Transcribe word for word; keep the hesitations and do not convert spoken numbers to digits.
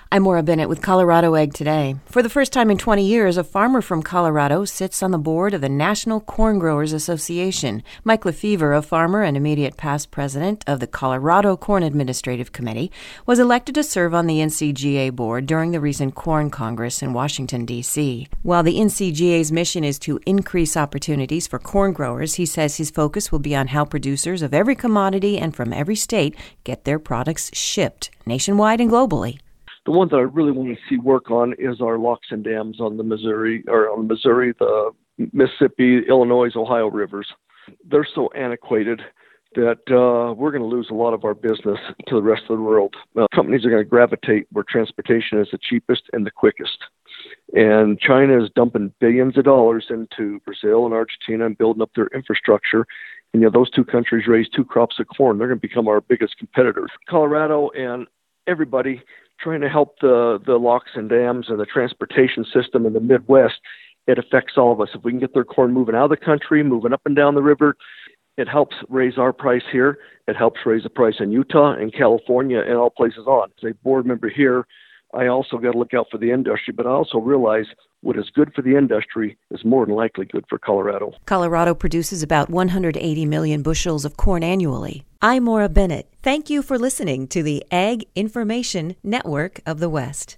I'm Maura Bennett with Colorado Ag Today. For the first time in twenty years, a farmer from Colorado sits on the board of the National Corn Growers Association. Mike Lefevre, a farmer and immediate past president of the Colorado Corn Administrative Committee, was elected to serve on the N C G A board during the recent Corn Congress in Washington, D C While the N C G A's mission is to increase opportunities for corn growers, he says his focus will be on how producers of every commodity and from every state get their products shipped nationwide and globally. The ones that I really want to see work on is our locks and dams on the Missouri, or on the Missouri, the Mississippi, Illinois, Ohio rivers. They're so antiquated that uh, we're going to lose a lot of our business to the rest of the world. Uh, companies are going to gravitate where transportation is the cheapest and the quickest. And China is dumping billions of dollars into Brazil and Argentina and building up their infrastructure. And, you know, those two countries raise two crops of corn. They're going to become our biggest competitors. Colorado and everybody trying to help the, the locks and dams and the transportation system in the Midwest, it affects all of us. If we can get their corn moving out of the country, moving up and down the river, it helps raise our price here. It helps raise the price in Utah and California and all places on. As a board member here, I also got to look out for the industry, but I also realize what is good for the industry is more than likely good for Colorado. Colorado produces about one hundred eighty million bushels of corn annually. I'm Maura Bennett. Thank you for listening to the Ag Information Network of the West.